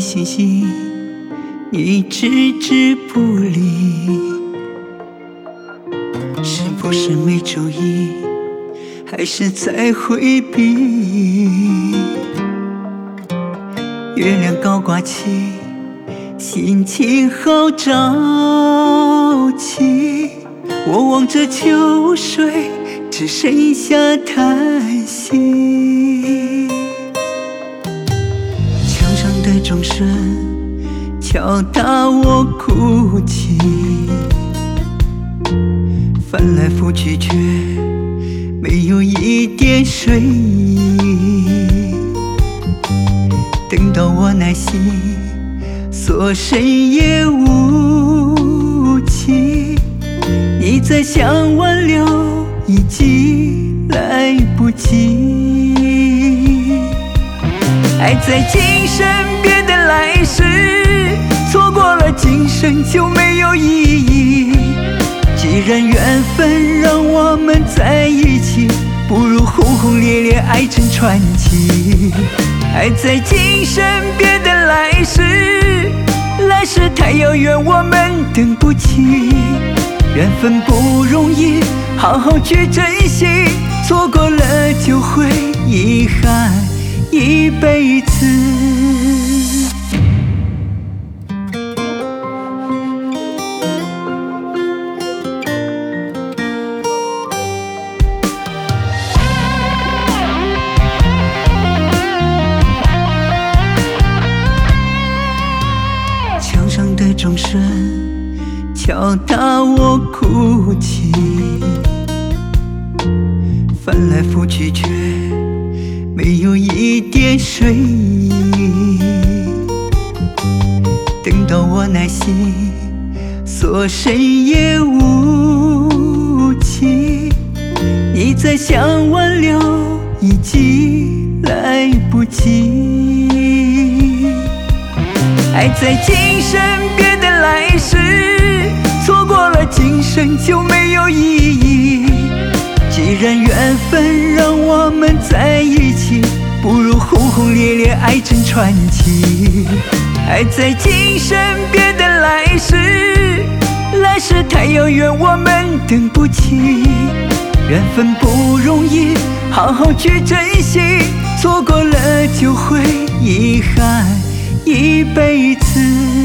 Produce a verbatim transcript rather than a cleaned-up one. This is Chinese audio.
信息，你置之不理，是不是没注意，还是在回避？月亮高挂起，心情好着急，我望着秋水，只剩下叹息。墙上的钟声敲打我哭泣，翻来覆去却没有一点睡意。等到我耐心，锁身也无期，你再想挽留已经来不及。爱在今生，别等来世，错过了今生就没有意义。既然缘分让我们在一起，不如轰轰烈烈爱成传奇。爱在今生，别等来世，来世太遥远，我们等不起。缘分不容易，好好去珍惜，错过了就会遗憾一辈子。墙上的钟声敲打我哭泣，翻来覆去却没有一点睡意。等到我耐心，锁身也无期，你再想挽留已经来不及。爱在今生，别等来世，错过了今生就没有意义。既然缘分让我们在一起，不如轰轰烈烈爱成传奇。爱在今生，别等来世，来世太遥远，我们等不起。缘分不容易，好好去珍惜，错过了就会遗憾一辈子。